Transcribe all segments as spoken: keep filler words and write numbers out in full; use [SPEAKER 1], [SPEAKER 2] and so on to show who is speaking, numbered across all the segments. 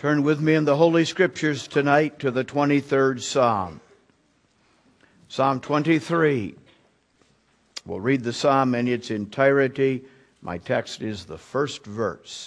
[SPEAKER 1] Turn with me in the Holy Scriptures tonight to the twenty-third Psalm. Psalm twenty-three. We'll read the psalm in its entirety. My text is the first verse.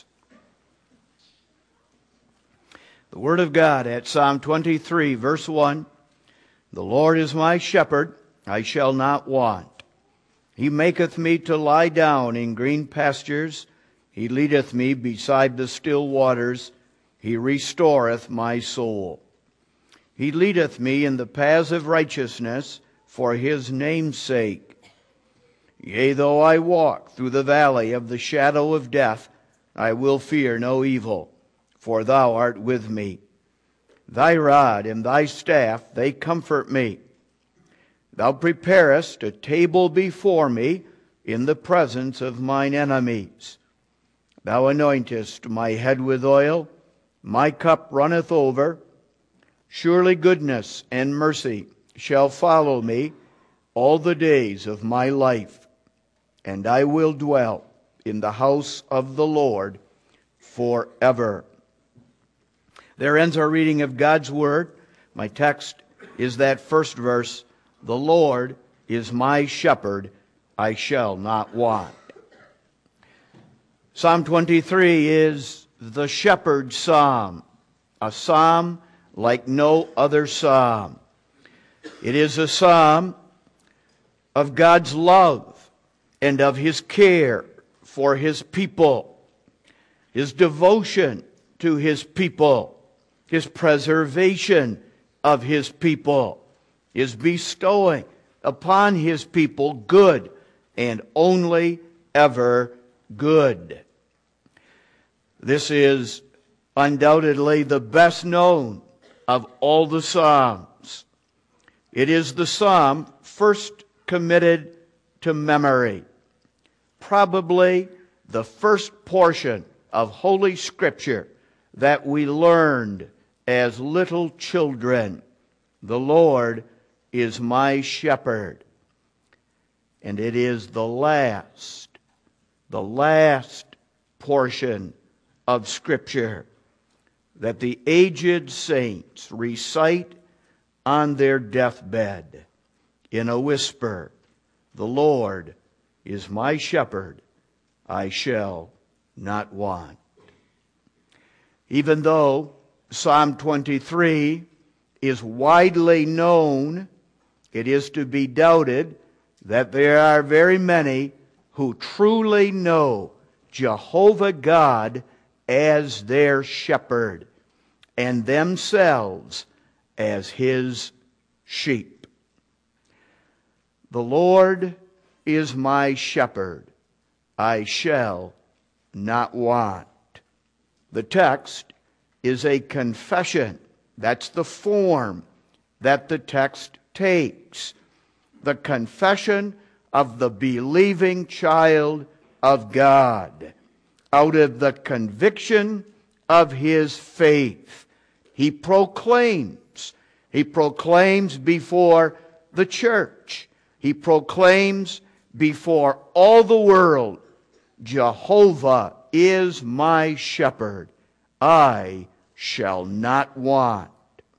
[SPEAKER 1] The Word of God at Psalm twenty-three, verse one. The Lord is my shepherd, I shall not want. He maketh me to lie down in green pastures. He leadeth me beside the still waters. He restoreth my soul. He leadeth me in the paths of righteousness for His name's sake. Yea, though I walk through the valley of the shadow of death, I will fear no evil, for Thou art with me. Thy rod and Thy staff, they comfort me. Thou preparest a table before me in the presence of mine enemies. Thou anointest my head with oil, my cup runneth over. Surely goodness and mercy shall follow me all the days of my life, and I will dwell in the house of the Lord forever. There ends our reading of God's Word. My text is that first verse. The Lord is my shepherd, I shall not want. Psalm twenty-three is the shepherd's psalm, a psalm like no other psalm. It is a psalm of God's love and of His care for His people, His devotion to His people, His preservation of His people, His bestowing upon His people good and only ever good. This is undoubtedly the best known of all the Psalms. It is the Psalm first committed to memory. Probably the first portion of Holy Scripture that we learned as little children. The Lord is my shepherd. And it is the last, the last portion of Scripture that the aged saints recite on their deathbed in a whisper. The Lord is my shepherd, I shall not want. Even though Psalm twenty-three is widely known, it is to be doubted that there are very many who truly know Jehovah God as their shepherd and themselves as His sheep. The Lord is my shepherd, I shall not want. The text is a confession. That's the form that the text takes. The confession of the believing child of God. Out of the conviction of his faith, he proclaims. He proclaims before the church. He proclaims before all the world, Jehovah is my shepherd. I shall not want.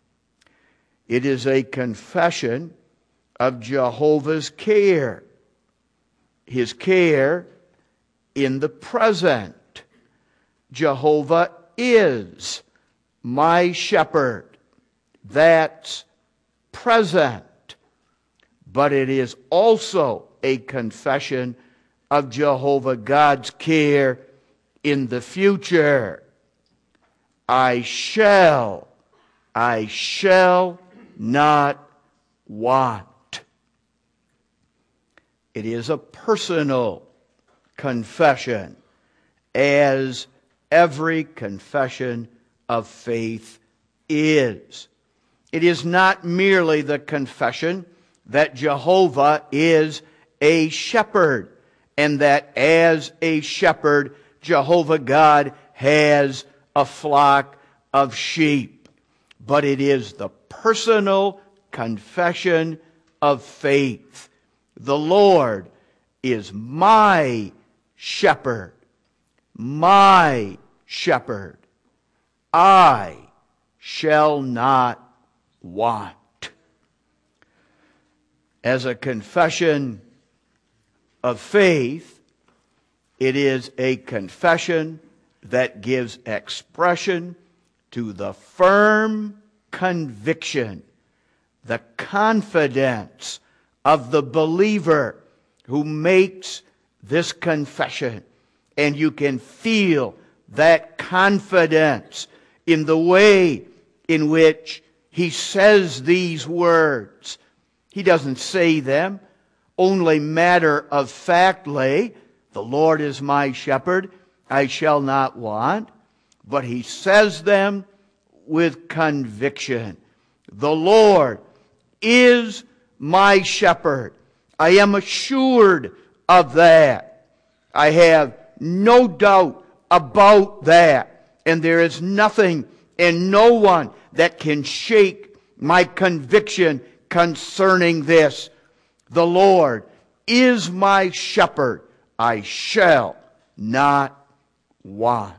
[SPEAKER 1] It is a confession of Jehovah's care. His care in the present. Jehovah is my shepherd. That's present. But it is also a confession of Jehovah God's care in the future. I shall, I shall not want. It is a personal confession, as every confession of faith is. It is not merely the confession that Jehovah is a shepherd, and that as a shepherd, Jehovah God has a flock of sheep. But it is the personal confession of faith. The Lord is my shepherd. My shepherd. I shall not want. As a confession of faith, it is a confession that gives expression to the firm conviction, the confidence of the believer who makes this confession. And you can feel that confidence in the way in which he says these words. He doesn't say them only matter of factly, the Lord is my shepherd, I shall not want. But he says them with conviction. The Lord is my shepherd. I am assured of that. I have no doubt about that. And there is nothing and no one that can shake my conviction concerning this. The Lord is my shepherd. I shall not want.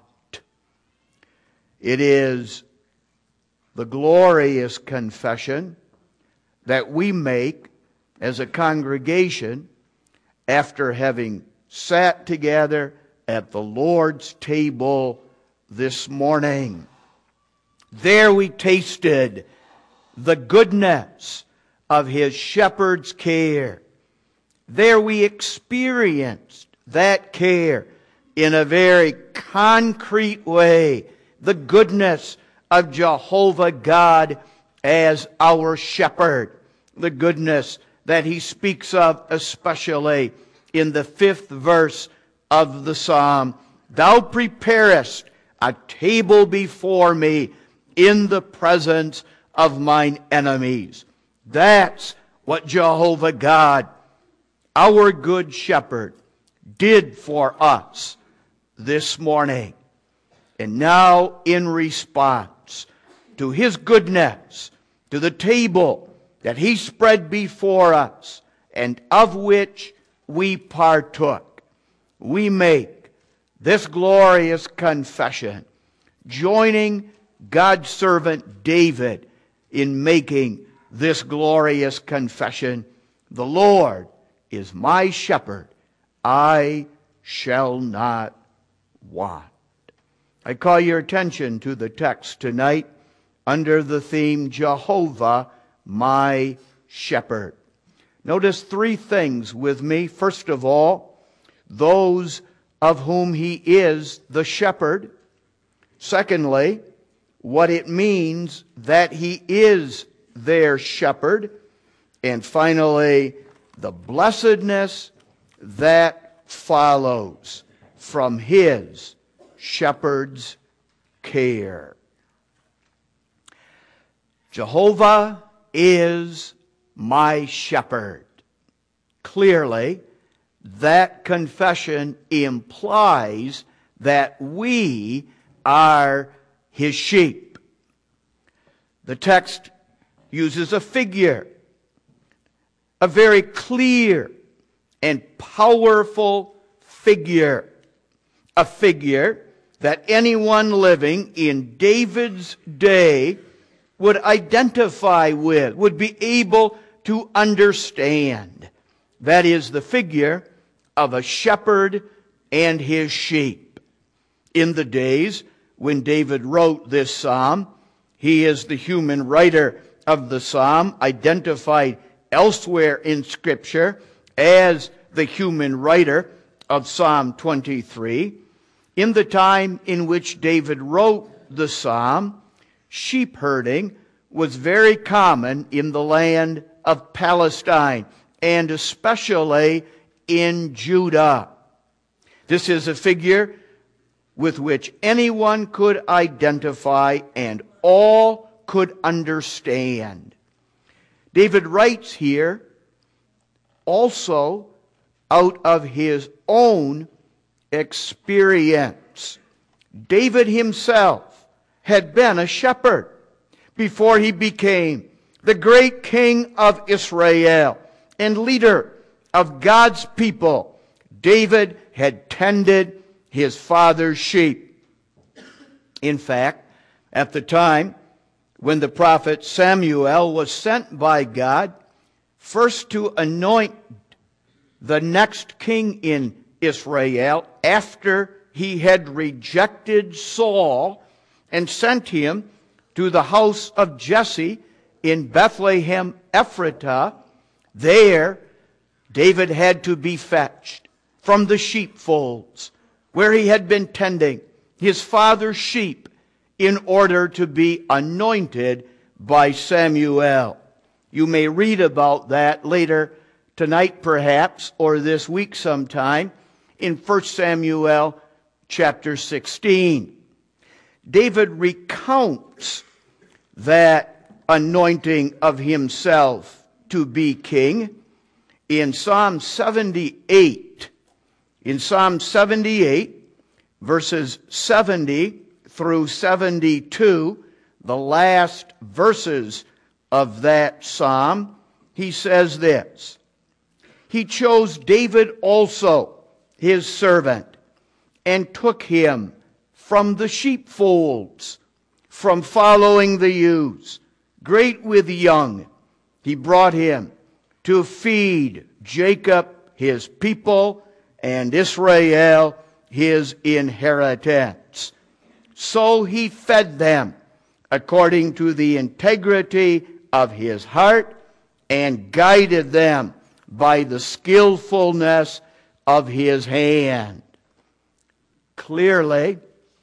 [SPEAKER 1] It is the glorious confession that we make as a congregation after having sat together at the Lord's table this morning. There we tasted the goodness of His shepherd's care. There we experienced that care in a very concrete way. The goodness of Jehovah God as our shepherd. The goodness that He speaks of especially in the fifth verse of the psalm. Thou preparest a table before me in the presence of mine enemies. That's what Jehovah God, our good shepherd, did for us this morning. And now, in response to His goodness, to the table that He spread before us, and of which we partook, we make this glorious confession, joining God's servant David in making this glorious confession. The Lord is my shepherd, I shall not want. I call your attention to the text tonight under the theme, Jehovah, my shepherd. Notice three things with me. First of all, those of whom He is the shepherd. Secondly, what it means that He is their shepherd. And finally, the blessedness that follows from His shepherd's care. Jehovah is my shepherd. Clearly, that confession implies that we are His sheep. The text uses a figure, a very clear and powerful figure, a figure that anyone living in David's day would identify with, would be able to understand. That is the figure of a shepherd and his sheep. In the days when David wrote this psalm, he is the human writer of the psalm, identified elsewhere in Scripture as the human writer of Psalm twenty-three. In the time in which David wrote the psalm, sheep herding was very common in the land of Palestine, and especially in Judah. This is a figure with which anyone could identify and all could understand. David writes here also out of his own experience. David himself had been a shepherd before he became the great king of Israel and leader of God's people. David had tended his father's sheep. In fact, At the time when the prophet Samuel was sent by God first to anoint the next king in Israel after he had rejected Saul and sent him to the house of Jesse in Bethlehem Ephratah, there David had to be fetched from the sheepfolds where he had been tending his father's sheep in order to be anointed by Samuel. You may read about that later tonight perhaps, or this week sometime, in First Samuel chapter sixteen. David recounts that anointing of himself to be king in Psalm seventy-eight. In Psalm seventy-eight, verses seventy through seventy-two, the last verses of that psalm, he says this: He chose David also, his servant, and took him from the sheepfolds, from following the ewes, great with young. He brought him to feed Jacob his people and Israel his inheritance. So he fed them according to the integrity of his heart and guided them by the skillfulness of his hand. Clearly,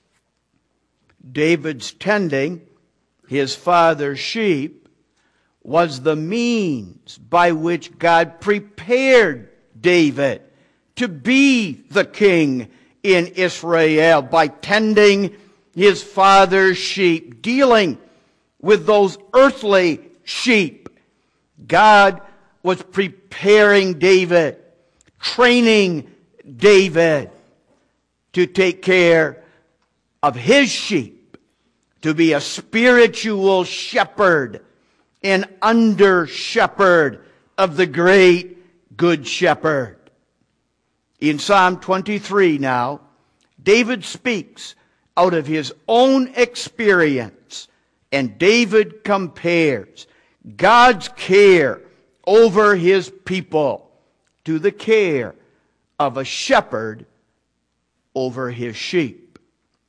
[SPEAKER 1] David's tending his father's sheep was the means by which God prepared David to be the king in Israel, by tending his father's sheep, dealing with those earthly sheep. God was preparing David, training David to take care of his sheep, to be a spiritual shepherd, an under-shepherd of the great good shepherd. In Psalm twenty-three now, David speaks out of his own experience, and David compares God's care over his people to the care of a shepherd over his sheep.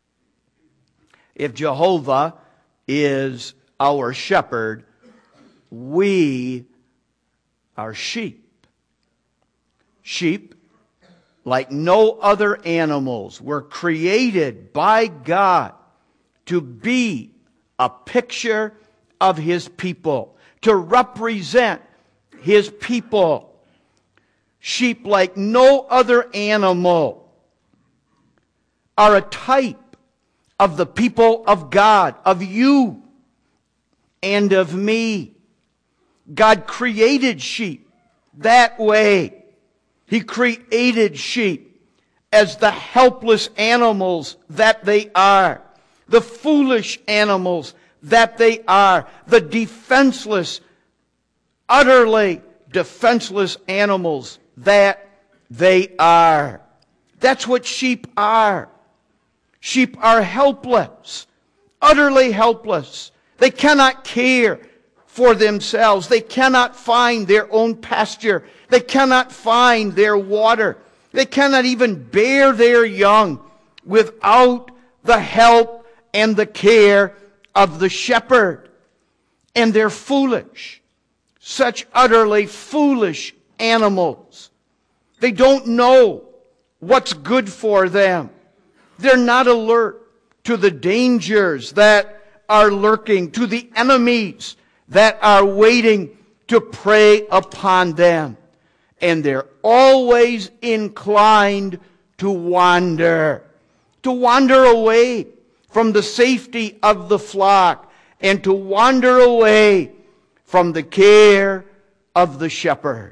[SPEAKER 1] If Jehovah is our shepherd, we are sheep. Sheep, like no other animals, were created by God to be a picture of his people, to represent his people. Sheep, like no other animal, are a type of the people of God, of you and of me. God created sheep that way. He created sheep as the helpless animals that they are, the foolish animals that they are, the defenseless, utterly defenseless animals that they are. That's what sheep are. Sheep are helpless, utterly helpless. They cannot care for themselves. They cannot find their own pasture. They cannot find their water. They cannot even bear their young without the help and the care of the shepherd. And they're foolish. Such utterly foolish animals. They don't know what's good for them. They're not alert to the dangers that are lurking, to the enemies that are waiting to prey upon them. And they're always inclined to wander, to wander away from the safety of the flock, and to wander away from the care of the shepherd.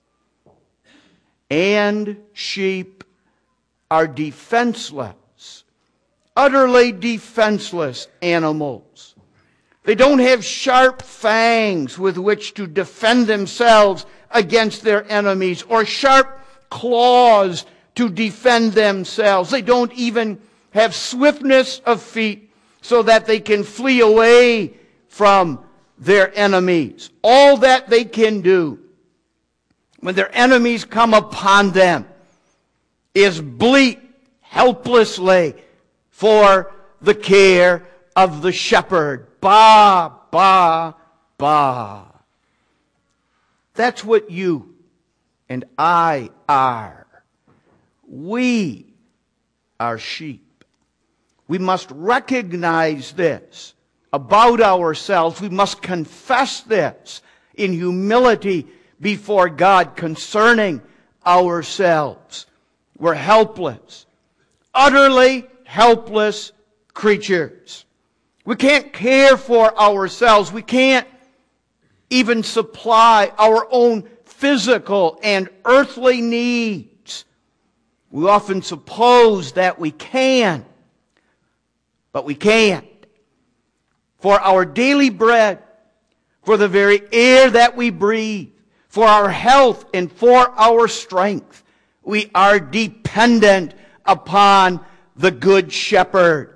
[SPEAKER 1] And sheep are defenseless, utterly defenseless animals. They don't have sharp fangs with which to defend themselves against their enemies, or sharp claws to defend themselves. They don't even have swiftness of feet so that they can flee away from their enemies. All that they can do when their enemies come upon them is bleat helplessly for the care of the shepherd. Ba, ba, ba. That's what you and I are. We are sheep. We must recognize this about ourselves. We must confess this in humility before God concerning ourselves. We're helpless, utterly helpless creatures. We can't care for ourselves. We can't even supply our own physical and earthly needs. We often suppose that we can, but we can't. For our daily bread, for the very air that we breathe, for our health and for our strength, we are dependent upon the Good Shepherd.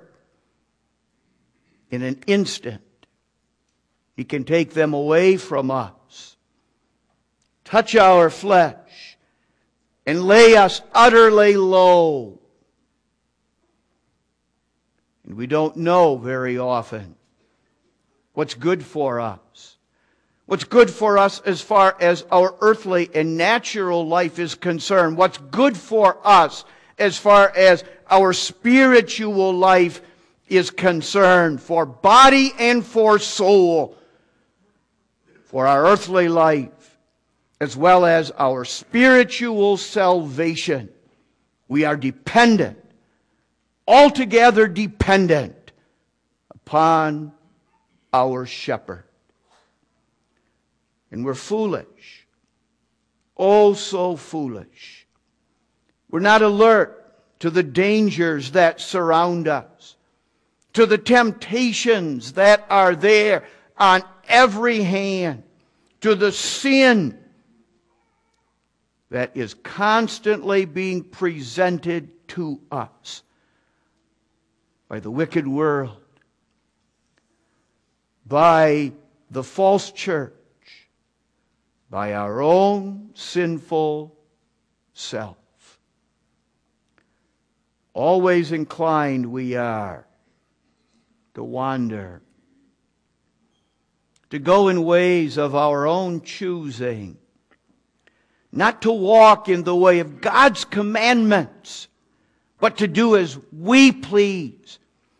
[SPEAKER 1] In an instant, He can take them away from us, touch our flesh, and lay us utterly low. And we don't know very often what's good for us. What's good for us as far as our earthly and natural life is concerned. What's good for us as far as our spiritual life is concerned. For body and for soul. For our earthly life as well as our spiritual salvation. We are dependent, altogether dependent upon our shepherd. And we're foolish. Oh, so foolish. We're not alert to the dangers that surround us, to the temptations that are there on every hand, to the sin that is constantly being presented to us by the wicked world, by the false church, by our own sinful self. Always inclined we are to wander, to go in ways of our own choosing, not to walk in the way of God's commandments, but to do as we please,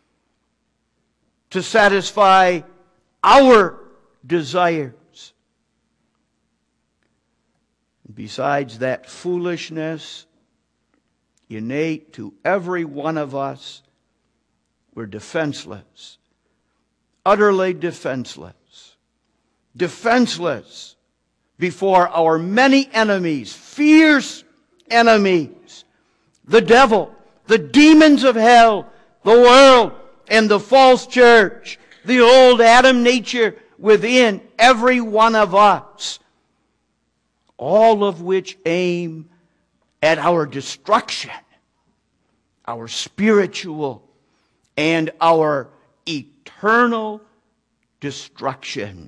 [SPEAKER 1] to satisfy our desires. Besides that foolishness innate to every one of us, we're defenseless, utterly defenseless, defenseless before our many enemies, fierce enemies, the devil, the demons of hell, the world, and the false church, the old Adam nature within every one of us, all of which aim at our destruction, our spiritual and our eternal destruction.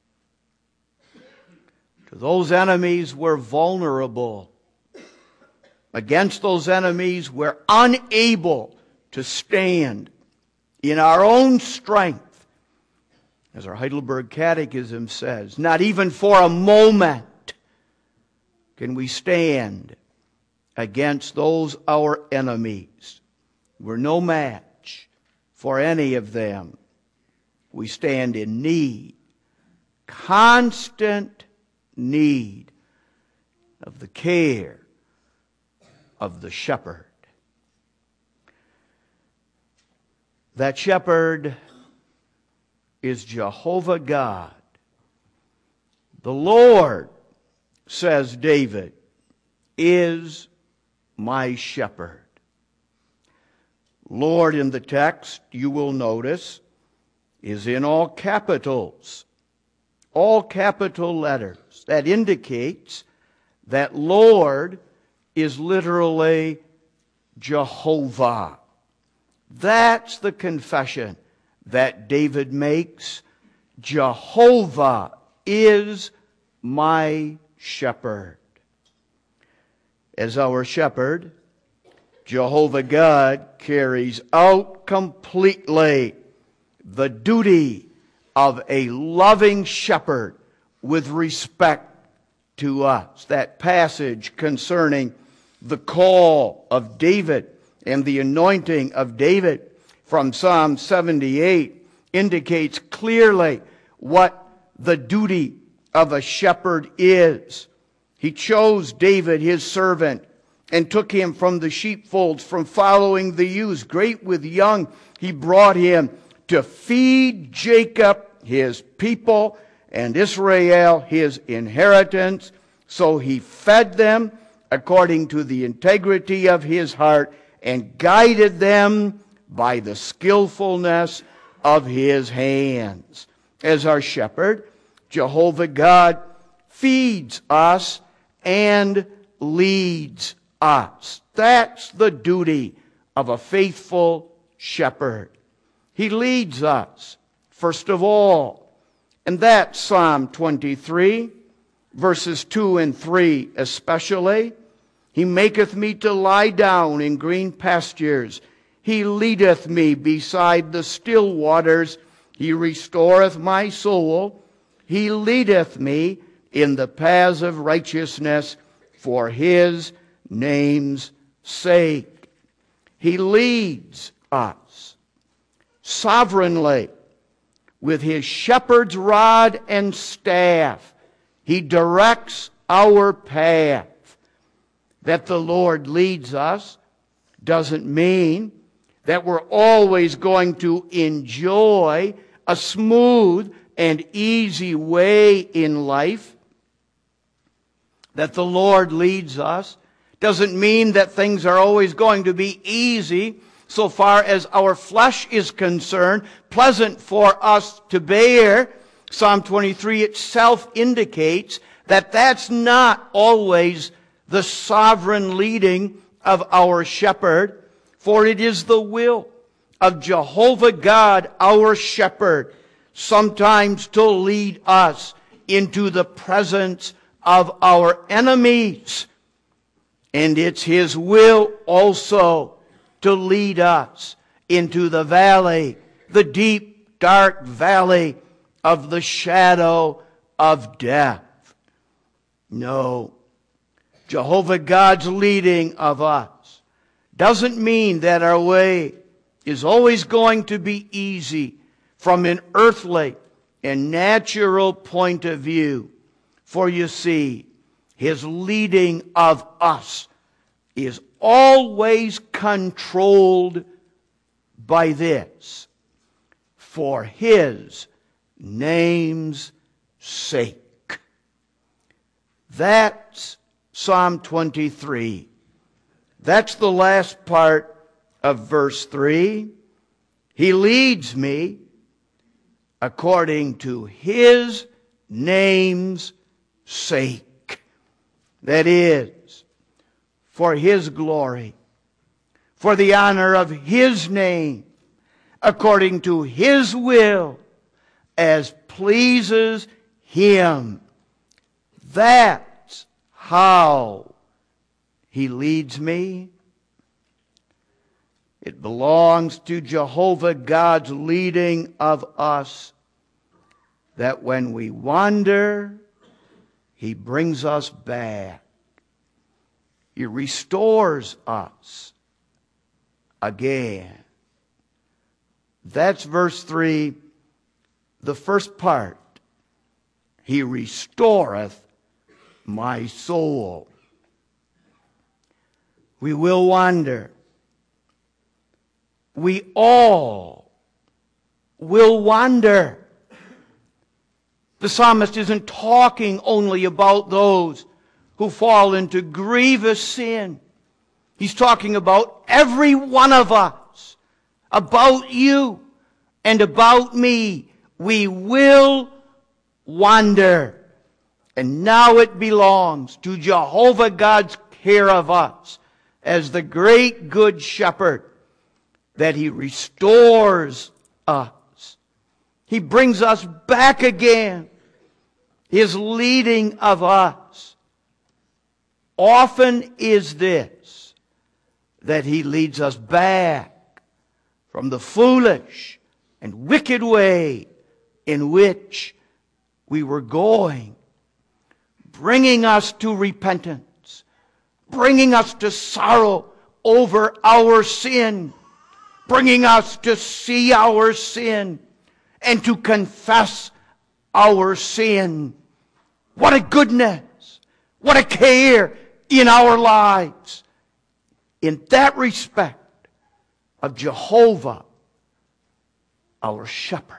[SPEAKER 1] To those enemies, we're vulnerable. Against those enemies, we're unable to stand in our own strength. As our Heidelberg Catechism says, not even for a moment can we stand against those our enemies. We're no match for any of them. We stand in need, constant need of the care of the shepherd. That shepherd is Jehovah God. The Lord, says David, is my shepherd. Lord in the text, you will notice, is in all capitals. All capital letters. That indicates that Lord is literally Jehovah. That's the confession that David makes. Jehovah is my shepherd. As our shepherd, Jehovah God carries out completely the duty of a loving shepherd with respect to us. That passage concerning the call of David and the anointing of David from Psalm seventy-eight indicates clearly what the duty of a shepherd is. He chose David, his servant, and took him from the sheepfolds, from following the ewes, great with young. He brought him to feed Jacob, his people, and Israel, his inheritance. So he fed them according to the integrity of his heart and guided them by the skillfulness of his hands. As our shepherd, Jehovah God feeds us and leads us. That's the duty of a faithful shepherd. He leads us, first of all. And that's Psalm twenty-three, verses two and three especially. He maketh me to lie down in green pastures. He leadeth me beside the still waters. He restoreth my soul. He leadeth me in the paths of righteousness for his name's sake. He leads us sovereignly with his shepherd's rod and staff. He directs our path. That the Lord leads us doesn't mean that we're always going to enjoy a smooth and easy way in life. That the Lord leads us doesn't mean that things are always going to be easy so far as our flesh is concerned, pleasant for us to bear. Psalm twenty-three itself indicates that that's not always the sovereign leading of our shepherd, for it is the will of Jehovah God, our shepherd, sometimes to lead us into the presence of our enemies. And it's his will also to lead us into the valley, the deep, dark valley of the shadow of death. No. Jehovah God's leading of us doesn't mean that our way is always going to be easy from an earthly and natural point of view. For you see, his leading of us is always controlled by this: for his name's sake. That's Psalm twenty-three. That's the last part of verse three. He leads me according to his name's sake. That is, for his glory, for the honor of his name, according to his will, as pleases him. That's how he leads me. It belongs to Jehovah God's leading of us that when we wander, he brings us back. He restores us again. That's verse three, the first part. He restoreth my soul. We will wander. We all will wander. The psalmist isn't talking only about those who fall into grievous sin. He's talking about every one of us, about you and about me. We will wander. And now it belongs to Jehovah God's care of us as the great good shepherd that he restores us. He brings us back again. His leading of us. Often is this, that He leads us back from the foolish and wicked way in which we were going, bringing us to repentance, bringing us to sorrow over our sin, bringing us to see our sin and to confess our sin. What a goodness, what a care in our lives. In that respect of Jehovah, our shepherd.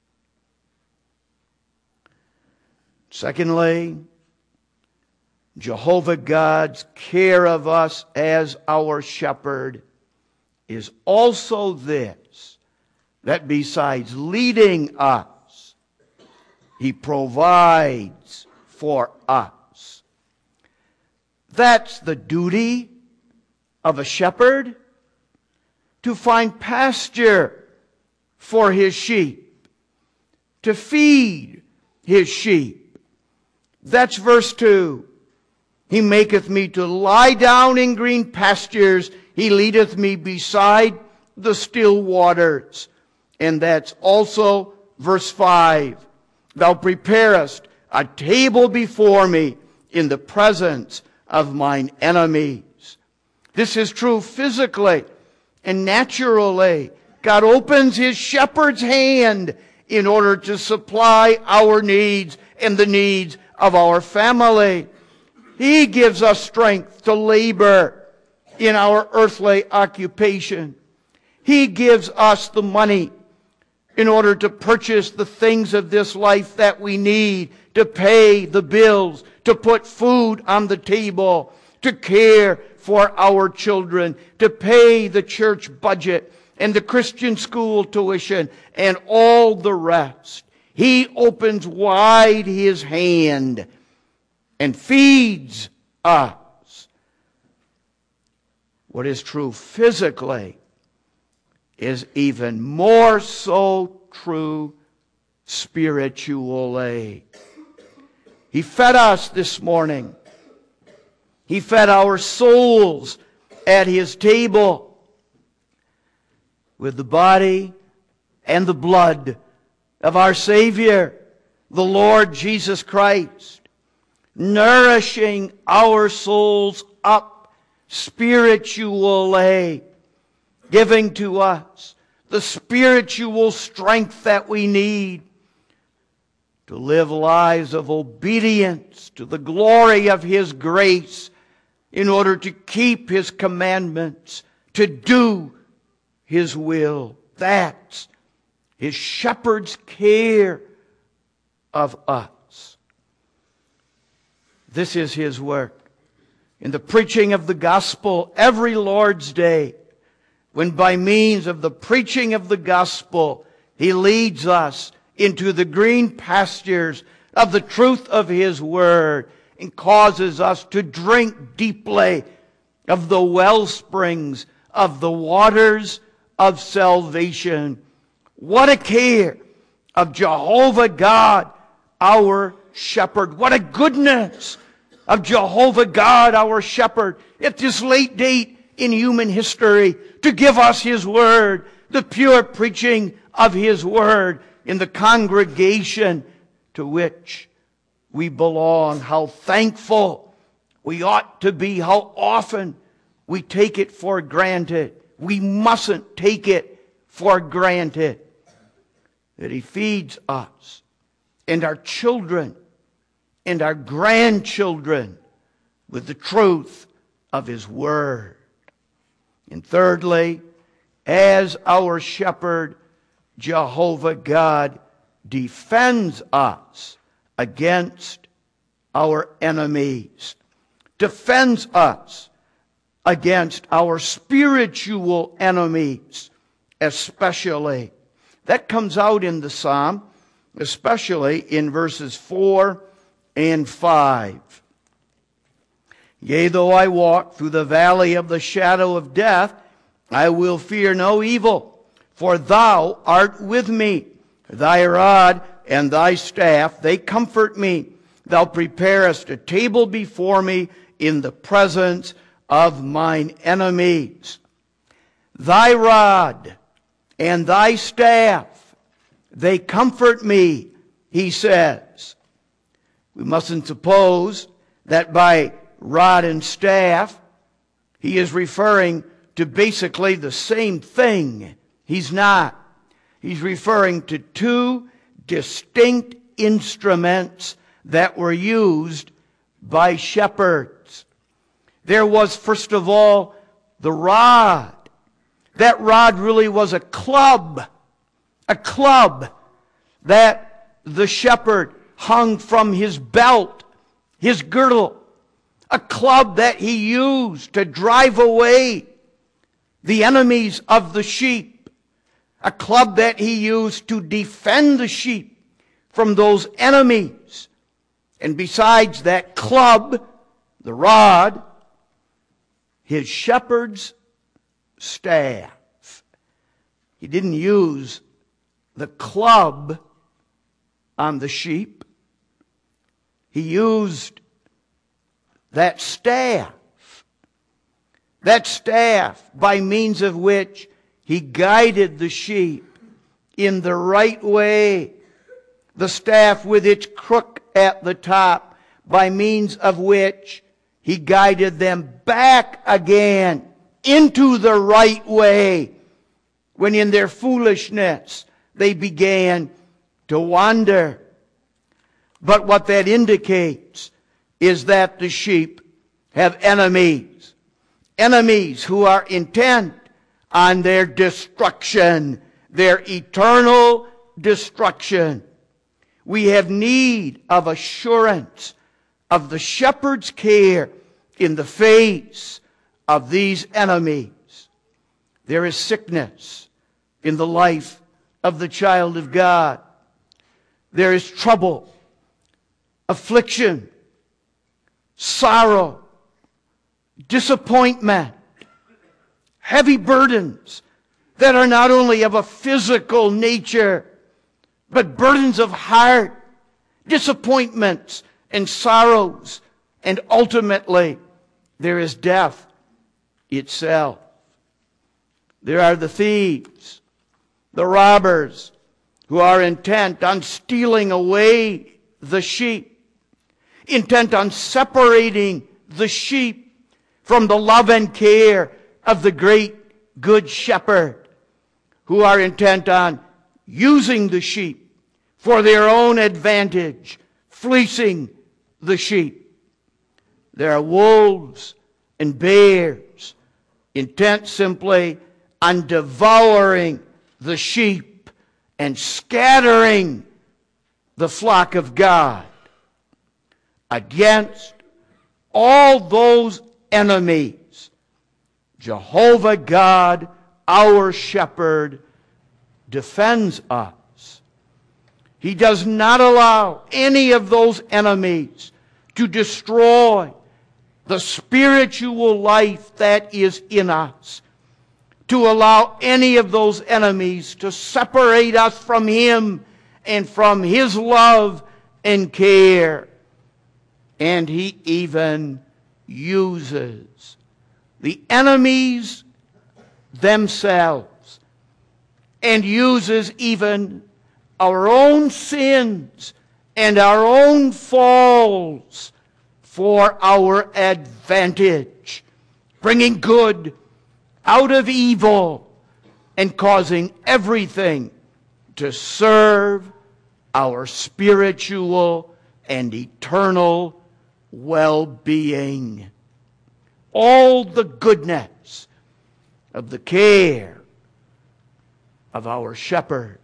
[SPEAKER 1] Secondly, Jehovah God's care of us as our shepherd is also this, that besides leading us, He provides for us. That's the duty of a shepherd, to find pasture for his sheep, to feed his sheep. That's verse two. He maketh me to lie down in green pastures. He leadeth me beside the still waters. And that's also verse five. Thou preparest a table before me in the presence of mine enemies. This is true physically and naturally. God opens His shepherd's hand in order to supply our needs and the needs of our family. He gives us strength to labor in our earthly occupation. He gives us the money in order to purchase the things of this life that we need, to pay the bills, to put food on the table, to care for our children, to pay the church budget and the Christian school tuition and all the rest. He opens wide His hand and feeds us. What is true physically is even more so true spiritually. He fed us this morning. He fed our souls at His table with the body and the blood of our Savior, the Lord Jesus Christ, nourishing our souls up spiritually, giving to us the spiritual strength that we need to live lives of obedience to the glory of His grace in order to keep His commandments, to do His will. That's His shepherd's care of us. This is His work. In the preaching of the gospel every Lord's Day, when by means of the preaching of the gospel, He leads us into the green pastures of the truth of His word and causes us to drink deeply of the well springs of the waters of salvation. What a care of Jehovah God, our shepherd. What a goodness of Jehovah God, our shepherd, at this late date in human history, to give us His word, the pure preaching of His word in the congregation to which we belong. How thankful we ought to be, how often we take it for granted. We mustn't take it for granted that He feeds us and our children and our grandchildren with the truth of His word. And thirdly, as our shepherd, Jehovah God defends us against our enemies, defends us against our spiritual enemies, especially. That comes out in the psalm, especially in verses four and five. Yea, though I walk through the valley of the shadow of death, I will fear no evil, for Thou art with me. Thy rod and thy staff, they comfort me. Thou preparest a table before me in the presence of mine enemies. Thy rod and thy staff, they comfort me, he says. We mustn't suppose that by rod and staff, he is referring to basically the same thing. He's not. He's referring to two distinct instruments that were used by shepherds. There was, first of all, the rod. That rod really was a club. A club that the shepherd hung from his belt, his girdle. A club that he used to drive away the enemies of the sheep. A club that he used to defend the sheep from those enemies. And besides that club, the rod, his shepherd's staff. He didn't use the club on the sheep. He used that staff. That staff by means of which he guided the sheep in the right way. The staff with its crook at the top, by means of which he guided them back again into the right way when in their foolishness they began to wander. But what that indicates is that the sheep have enemies. Enemies who are intent on their destruction, their eternal destruction. We have need of assurance of the shepherd's care in the face of these enemies. There is sickness in the life of the child of God. There is trouble, affliction, sorrow, disappointment, heavy burdens that are not only of a physical nature, but burdens of heart, disappointments and sorrows, and ultimately there is death itself. There are the thieves, the robbers, who are intent on stealing away the sheep, intent on separating the sheep from the love and care of the great good shepherd, who are intent on using the sheep for their own advantage, fleecing the sheep. There are wolves and bears, intent simply on devouring the sheep and scattering the flock of God. Against all those enemies, Jehovah God, our shepherd, defends us. He does not allow any of those enemies to destroy the spiritual life that is in us, to allow any of those enemies to separate us from Him and from His love and care. And He even uses the enemies themselves, and uses even our own sins and our own falls for our advantage, bringing good out of evil and causing everything to serve our spiritual and eternal well-being. All the goodness of the care of our shepherd.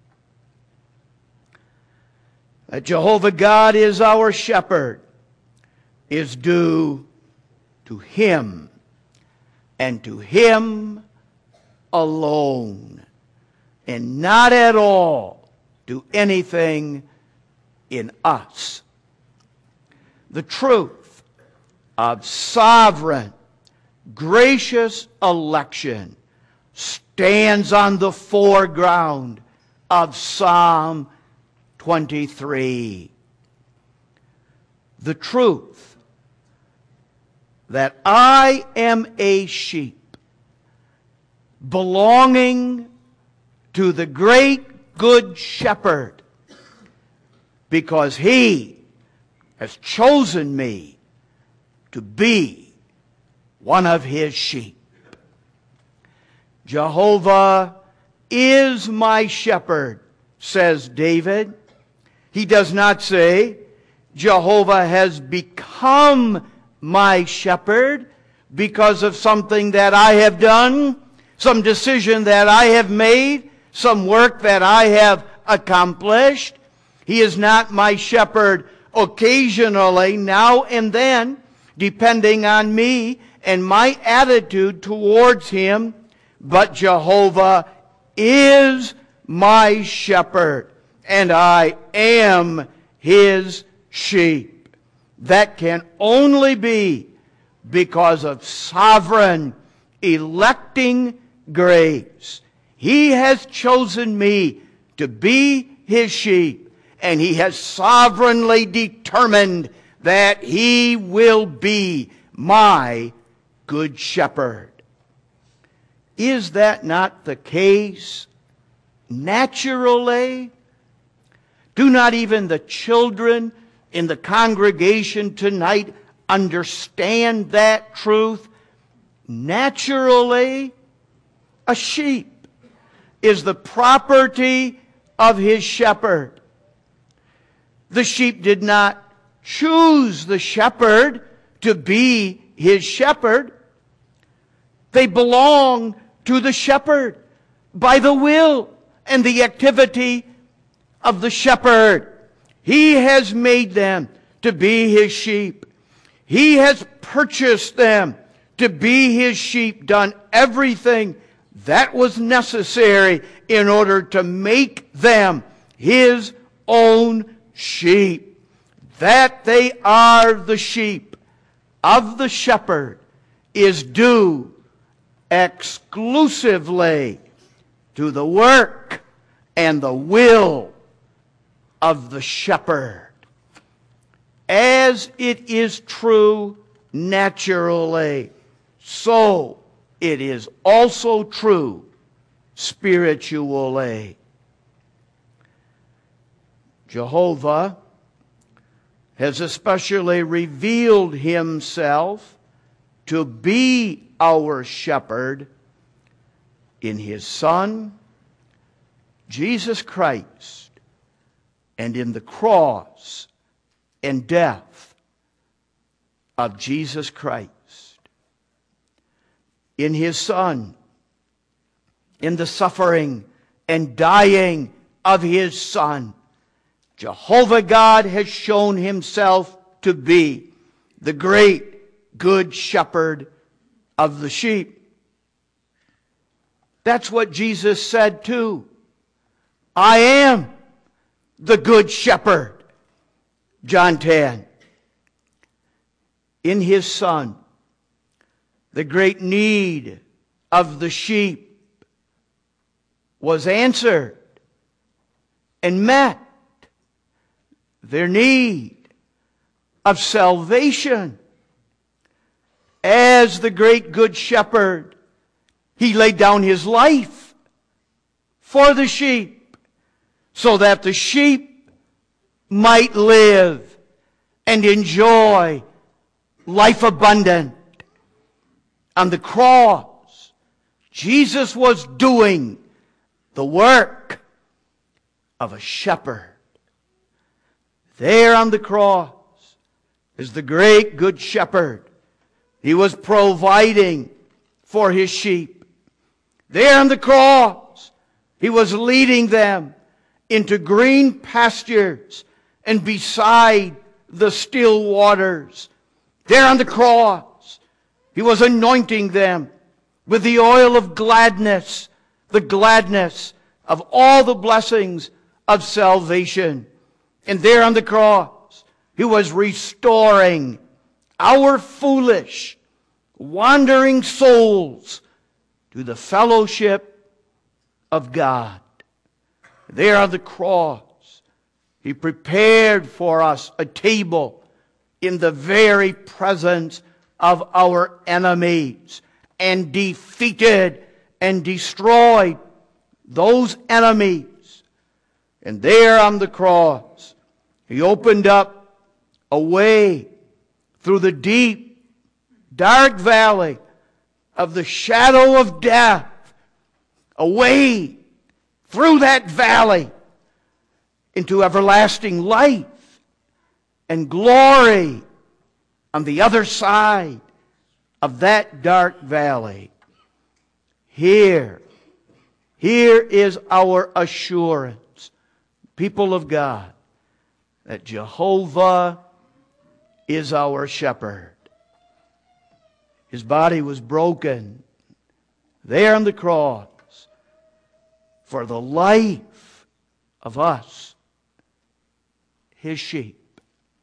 [SPEAKER 1] That Jehovah God is our shepherd is due to Him, and to Him alone, and not at all to anything in us. The truth of sovereign, gracious election stands on the foreground of Psalm twenty-three. The truth that I am a sheep belonging to the great good shepherd, because he has chosen me to be one of his sheep. Jehovah is my shepherd, says David. He does not say, Jehovah has become my shepherd because of something that I have done, some decision that I have made, some work that I have accomplished. He is not my shepherd occasionally, now and then, depending on me and my attitude towards him, but Jehovah is my shepherd, and I am his sheep. That can only be because of sovereign electing grace. He has chosen me to be his sheep, and he has sovereignly determined that he will be my good shepherd. Is that not the case naturally? Do not even the children in the congregation tonight understand that truth? Naturally, a sheep is the property of his shepherd. The sheep did not choose the shepherd to be his shepherd. They belong to the shepherd by the will and the activity of the shepherd. He has made them to be his sheep. He has purchased them to be his sheep, done everything that was necessary in order to make them his own sheep. That they are the sheep of the shepherd is due exclusively to the work and the will of the shepherd. As it is true naturally, so it is also true spiritually. Jehovah has especially revealed himself to be our shepherd in his Son, Jesus Christ, and in the cross and death of Jesus Christ. In his Son, in the suffering and dying of his Son, Jehovah God has shown himself to be the great good shepherd of the sheep. That's what Jesus said too. I am the good shepherd. John ten. In his Son, the great need of the sheep was answered and met. Their need of salvation. As the great good shepherd, he laid down his life for the sheep, so that the sheep might live and enjoy life abundant. On the cross, Jesus was doing the work of a shepherd. There on the cross is the great good shepherd. He was providing for his sheep. There on the cross, he was leading them into green pastures and beside the still waters. There on the cross, he was anointing them with the oil of gladness, the gladness of all the blessings of salvation. And there on the cross, he was restoring our foolish, wandering souls to the fellowship of God. There on the cross, He prepared for us a table in the very presence of our enemies, and defeated and destroyed those enemies. And there on the cross, He opened up a way through the deep, dark valley of the shadow of death, a way through that valley into everlasting life and glory on the other side of that dark valley. Here, here is our assurance, people of God, that Jehovah is our shepherd. His body was broken there on the cross for the life of us, His sheep.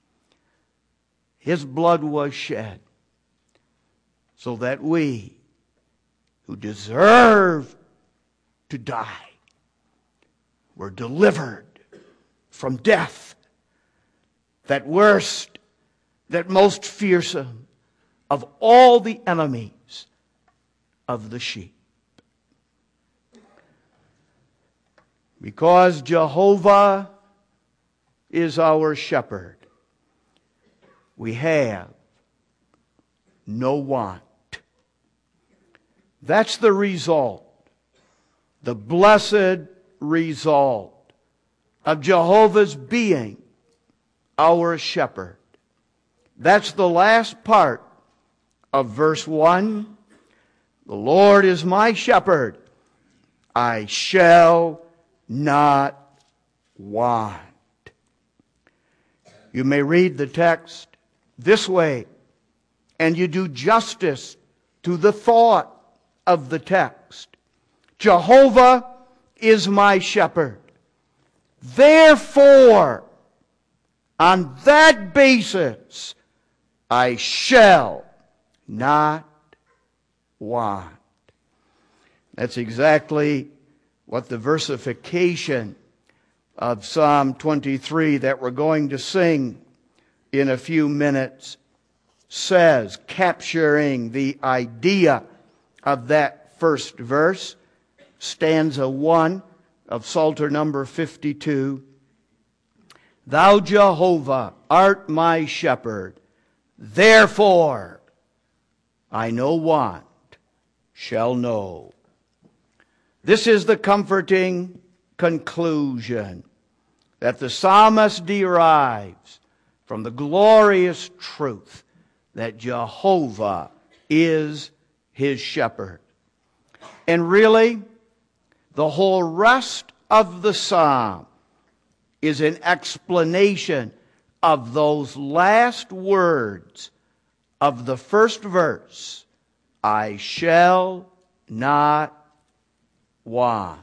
[SPEAKER 1] His blood was shed so that we, who deserve to die, were delivered from death, that worst, that most fearsome of all the enemies of the sheep. Because Jehovah is our shepherd, we have no want. That's the result, the blessed result of Jehovah's being our shepherd. That's the last part of verse one. The Lord is my shepherd, I shall not want. You may read the text this way, and you do justice to the thought of the text. Jehovah is my shepherd. Therefore, on that basis, I shall not want. That's exactly what the versification of Psalm twenty-three that we're going to sing in a few minutes says, capturing the idea of that first verse, stanza one of Psalter number fifty-two. Thou, Jehovah, art my shepherd, therefore I no want shall know. This is the comforting conclusion that the psalmist derives from the glorious truth that Jehovah is his shepherd. And really, the whole rest of the psalm is an explanation of those last words of the first verse, I shall not want.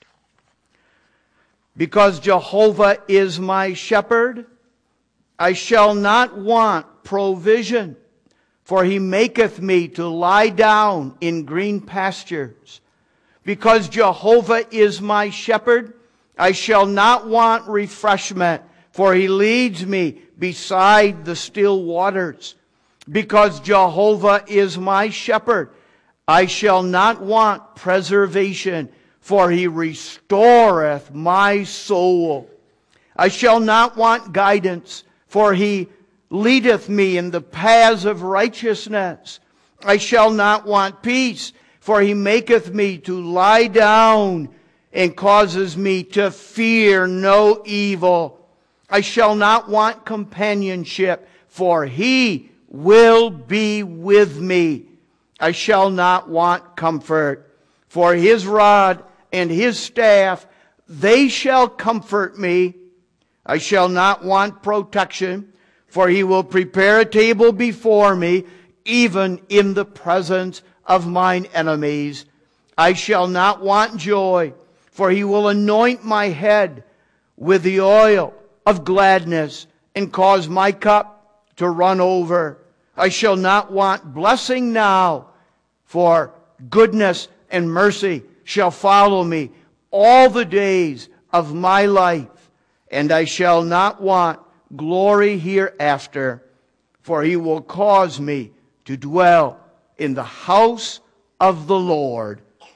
[SPEAKER 1] Because Jehovah is my shepherd, I shall not want provision, for he maketh me to lie down in green pastures. Because Jehovah is my shepherd, I shall not want refreshment, for he leads me beside the still waters. Because Jehovah is my shepherd, I shall not want preservation, for he restoreth my soul. I shall not want guidance, for he leadeth me in the paths of righteousness. I shall not want peace, for he maketh me to lie down and causes me to fear no evil. I shall not want companionship, for he will be with me. I shall not want comfort, for his rod and his staff, they shall comfort me. I shall not want protection, for he will prepare a table before me, even in the presence of mine enemies. I shall not want joy, for he will anoint my head with the oil of gladness and cause my cup to run over. I shall not want blessing now, for goodness and mercy shall follow me all the days of my life, and I shall not want glory hereafter, for he will cause me to dwell in the house of the Lord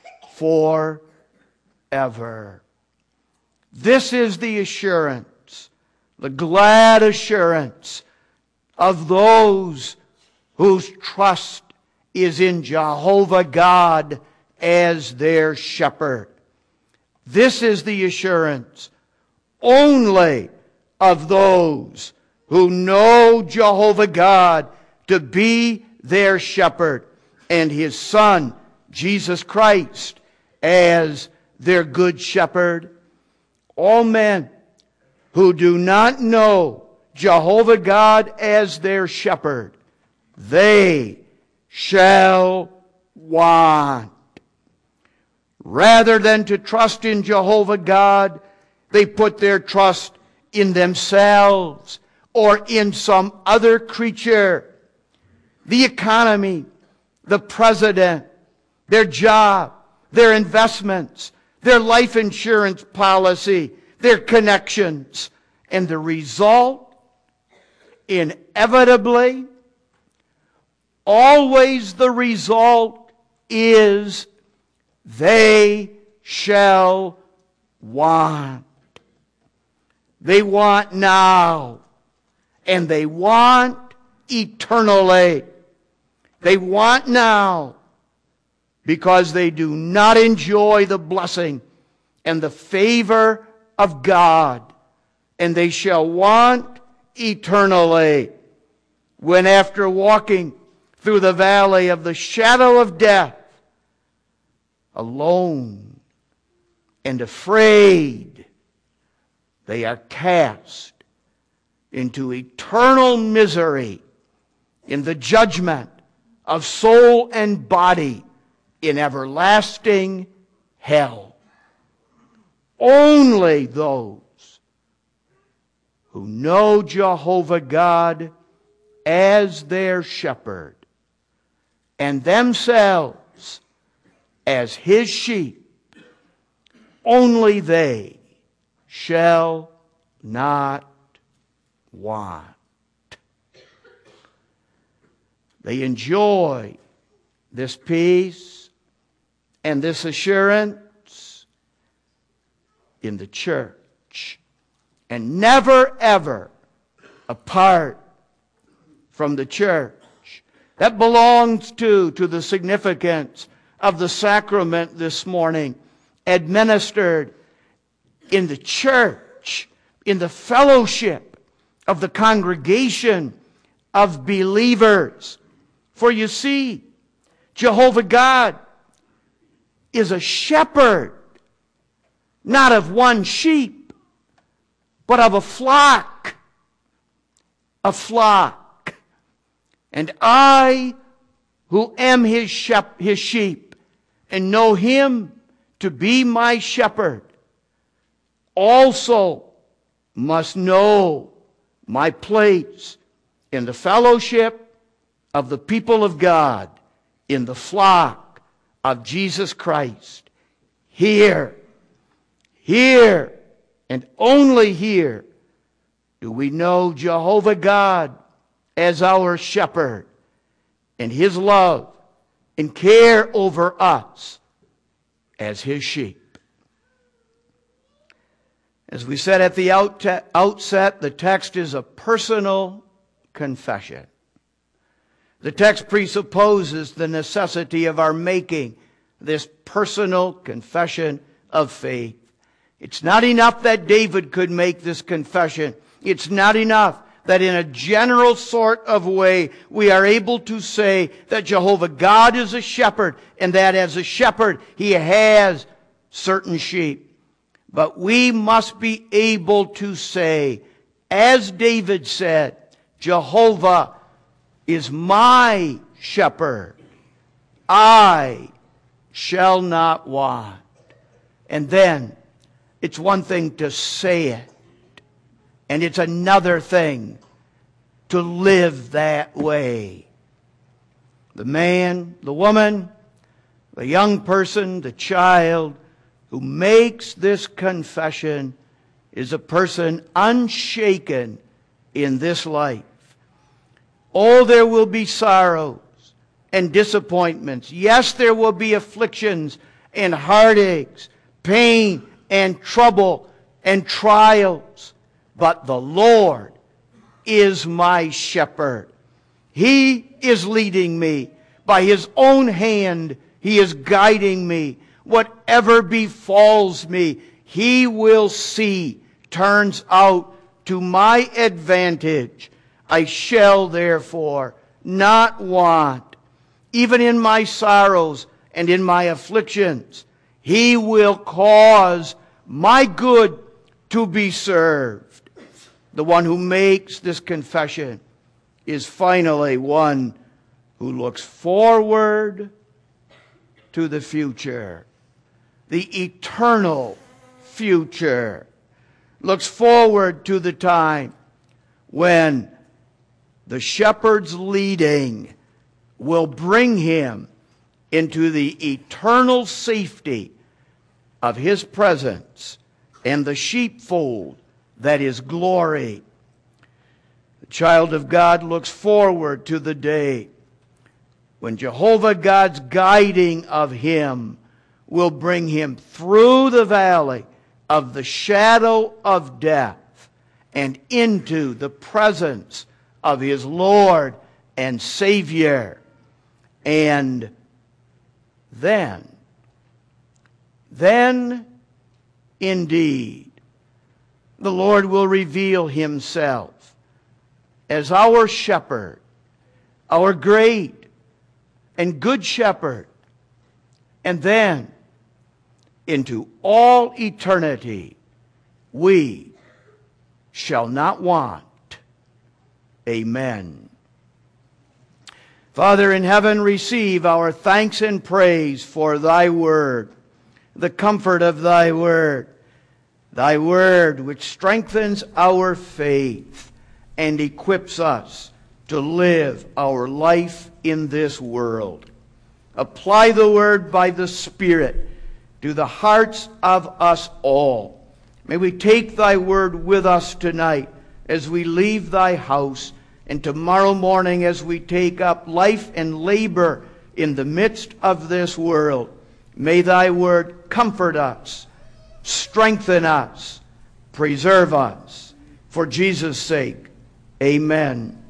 [SPEAKER 1] forever. This is the assurance, the glad assurance of those whose trust is in Jehovah God as their shepherd. This is the assurance only of those who know Jehovah God to be their shepherd and his Son, Jesus Christ, as their good shepherd. All men who do not know Jehovah God as their shepherd, they shall want. Rather than to trust in Jehovah God, they put their trust in themselves or in some other creature. The economy, the president, their job, their investments, their life insurance policy, their connections. And the result, inevitably, always the result is they shall want. They want now, and they want eternally. They want now because they do not enjoy the blessing and the favor of God, and they shall want eternally when, after walking through the valley of the shadow of death, alone and afraid, they are cast into eternal misery in the judgment of soul and body in everlasting hell. Only those who know Jehovah God as their shepherd and themselves as his sheep, only they shall not want. They enjoy this peace and this assurance in the church, and never ever apart from the church. That belongs to, to the significance of the sacrament this morning, administered in the church, in the fellowship of the congregation of believers. For you see, Jehovah God is a shepherd, not of one sheep, but of a flock. A flock. And I, who am his, shep- his sheep, and know him to be my shepherd, also must know my place in the fellowship of the people of God, in the flock of Jesus Christ. Here, here, and only here do we know Jehovah God as our shepherd, and his love and care over us as his sheep. As we said at the outset, the text is a personal confession. The text presupposes the necessity of our making this personal confession of faith. It's not enough that David could make this confession. It's not enough that in a general sort of way we are able to say that Jehovah God is a shepherd, and that as a shepherd he has certain sheep. But we must be able to say, as David said, Jehovah is my shepherd. I shall not want. And then it's one thing to say it, and it's another thing to live that way. The man, the woman, the young person, the child who makes this confession is a person unshaken in this life. Oh, there will be sorrows and disappointments. Yes, there will be afflictions and heartaches, pain and trouble and trials. But the Lord is my shepherd. He is leading me. By His own hand, He is guiding me. Whatever befalls me, He will see turns out to my advantage. I shall therefore not want. Even in my sorrows and in my afflictions, He will cause my good to be served. The one who makes this confession is finally one who looks forward to the future, the eternal future. Looks forward to the time when the shepherd's leading will bring him into the eternal safety of His presence and the sheepfold that is glory. The child of God looks forward to the day when Jehovah God's guiding of him will bring him through the valley of the shadow of death and into the presence of his Lord and Savior. And then, then indeed, the Lord will reveal Himself as our shepherd, our great and good shepherd. And then, into all eternity, we shall not want. Amen. Father in heaven, receive our thanks and praise for Thy word, the comfort of Thy word, Thy word which strengthens our faith and equips us to live our life in this world. Apply the word by the Spirit to the hearts of us all. May we take Thy word with us tonight as we leave Thy house, and tomorrow morning as we take up life and labor in the midst of this world. May Thy word comfort us, strengthen us, preserve us. For Jesus' sake, amen.